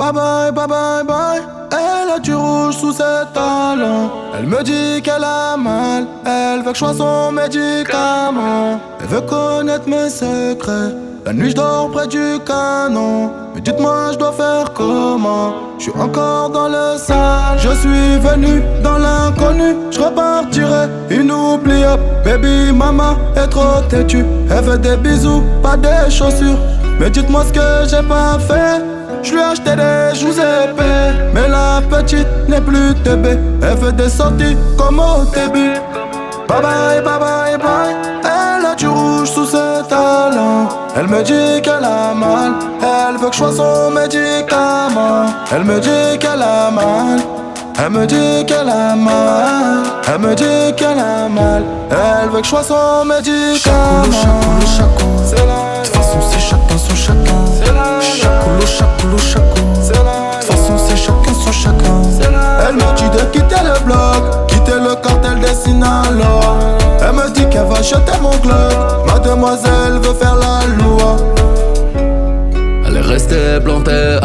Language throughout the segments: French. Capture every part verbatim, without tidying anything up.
Bye bye, bye bye, bye. Elle a du rouge sous ses talons. Elle me dit qu'elle a mal. Elle veut que je sois son médicament. Elle veut connaître mes secrets. La nuit je dors près du canon. Mais dites-moi je dois faire comment. Je suis encore dans le sale. Je suis venu dans l'inconnu. Je repartirai inoubliable. Baby mama est trop têtue. Elle veut des bisous, pas des chaussures. Mais dites-moi ce que j'ai pas fait. Je lui ai acheté des joues épais. Mais la petite n'est plus bébé. Elle fait des sorties comme au début. Bye bye, bye bye, bye. Elle a du rouge sous ses talons. Elle me dit qu'elle a mal. Elle veut que je sois son médicament. Elle me dit qu'elle a mal. Elle me dit qu'elle a mal. Elle me dit qu'elle a mal. Elle veut que je sois son médicament. Chacoulou, chacoulou, c'est la. De toute façon c'est chacun son chacun. C'est la. Chacoulou, chacoulou, chacoulou. C'est la. De toute façon c'est chacun son chacun. C'est la. Elle me dit de quitter le bloc, quitter le cartel des Sinaloa. Elle me dit qu'elle va jeter mon club. Mademoiselle veut faire la loi. Elle est restée plantée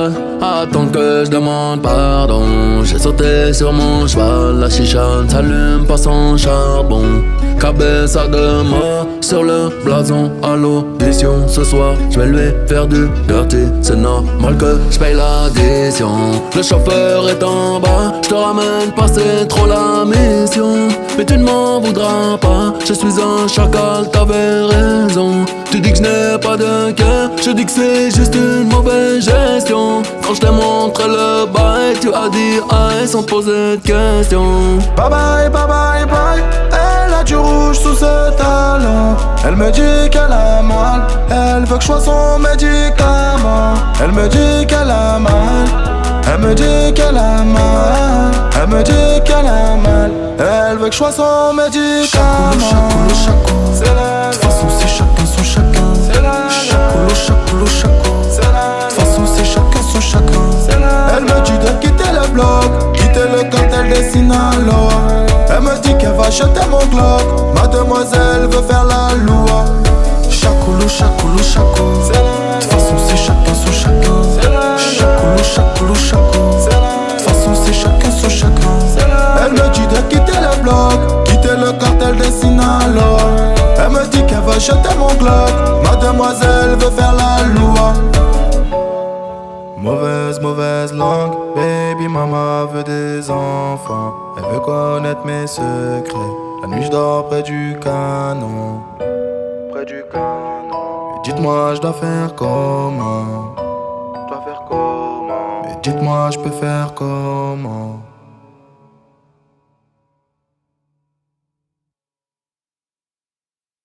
à attendre que je demande pardon. J'ai sauté sur mon cheval, la chicha ne s'allume pas sans charbon. Cabeza de mort sur le blason à l'audition. Ce soir je vais lui faire du dirty. C'est normal que je paye l'addition. Le chauffeur est en bas, je te ramène pas, c'est trop la mission. Mais tu ne m'en voudras pas, je suis un chacal, t'avais raison. Tu dis que je n'ai pas de cœur, je dis que c'est juste une mauvaise gestion. Quand je t'ai montré le bail, tu as dit aïe sans te poser de questions. Bye bye, bye bye, bye. Elle a du rouge sous ses talons. Elle me dit qu'elle a mal. Elle veut que je sois son médicament. Elle me dit qu'elle a mal. Elle me dit qu'elle a mal. Elle me dit qu'elle a mal. Elle veut que je sois son médicament. Chacoulou, chacoulou, c'est la. de toute façon c'est chacun son chacun. C'est la. Chacoulou, chacoulou, chacoulou. C'est la. De toute façon c'est chacun son chacun. C'est la. Elle me dit de quitter le bloc, quitter le cartel des Sinaloa. Elle me dit qu'elle va jeter mon glock. Mademoiselle veut faire la loi. Chacoulou, chacoulou, chacoulou. C'est la. De toute façon c'est chacun son chacun. C'est la. Chacoulou, chacoulou, chacoulou. C'est la. De toute façon c'est chacun son chacun. C'est la. Elle me dit de quitter le bloc, quitter le cartel des Sinaloa. Elle me dit qu'elle va jeter mon glock. Mademoiselle veut faire la loi. Mauvaise, mauvaise langue, baby mama veut des enfants. Elle veut connaître mes secrets. La nuit je dors près du canon. Près du canon. Et dites-moi je dois faire comment. Je dois faire comment. Et dites-moi je peux faire comment.